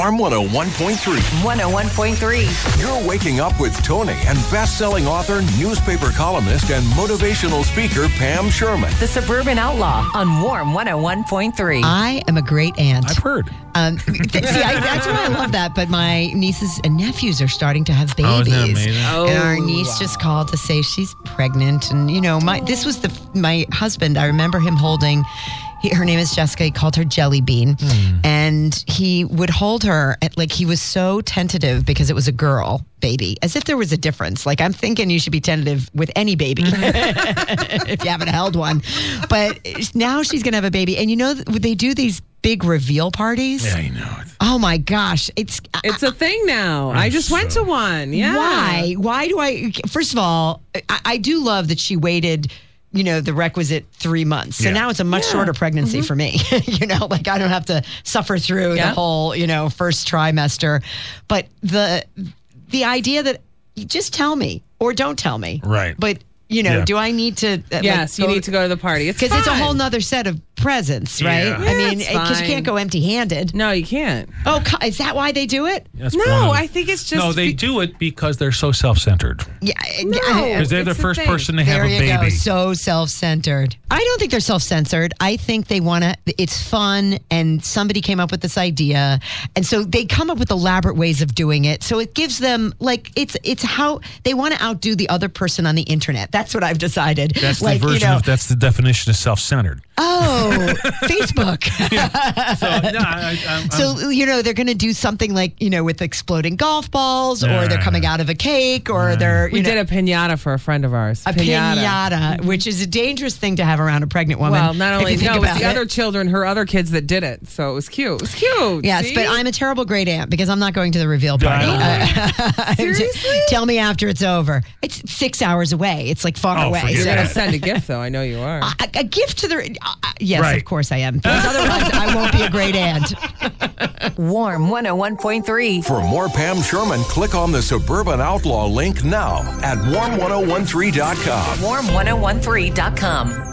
Warm 101.3. 101.3. You're waking up with Tony and best-selling author, newspaper columnist, and motivational speaker Pam Sherman. The Suburban Outlaw on Warm 101.3. I am a great aunt. I've heard. That's why I love that. But my nieces and nephews are starting to have babies. Oh, isn't that amazing? And our niece just called to say she's pregnant. And, this was my husband. I remember him holding, her name is Jessica. He called her Jelly Bean. And he would hold her, he was so tentative because it was a girl baby, as if there was a difference. I'm thinking you should be tentative with any baby if you haven't held one. But now she's going to have a baby. And they do these big reveal parties. Yeah, I know it. Oh my gosh. It's a thing now. I just went to one. Yeah. Why? Why do I? First of all, I do love that she waited, the requisite 3 months. So now it's a much shorter pregnancy for me. I don't have to suffer through the whole, first trimester. But the idea that you just tell me or don't tell me. Right. But, do I need to? Yes, you need to go to the party. It's because it's a whole nother set of presents, right? Yeah. I mean, because you can't go empty-handed. No, you can't. Oh, is that why they do it? I think it's just... No, they do it because they're so self-centered. Yeah. Because they're the first person to have a baby. Go. So self-centered. I don't think they're self-centered. I think they want to... It's fun, and somebody came up with this idea, and so they come up with elaborate ways of doing it. So it gives them, it's how... They want to outdo the other person on the internet. That's what I've decided. That's the version that's the definition of self-centered. Oh, Facebook. So, they're going to do something with exploding golf balls, or they're coming out of a cake, or they're, We did a piñata for a friend of ours. A piñata, which is a dangerous thing to have around a pregnant woman. Well, not only, it was the other children, her other kids that did it. So it was cute. It was cute. Yes, see? but I'm a terrible great aunt because I'm not going to the reveal party. Seriously? Tell me after it's over. It's 6 hours away. It's far away. You're going to send a gift, though. I know you are. A gift to the... yes, Right. Of course I am. Because otherwise, I won't be a great aunt. Warm 101.3. For more Pam Sherman, click on the Suburban Outlaw link now at warm1013.com. Warm1013.com.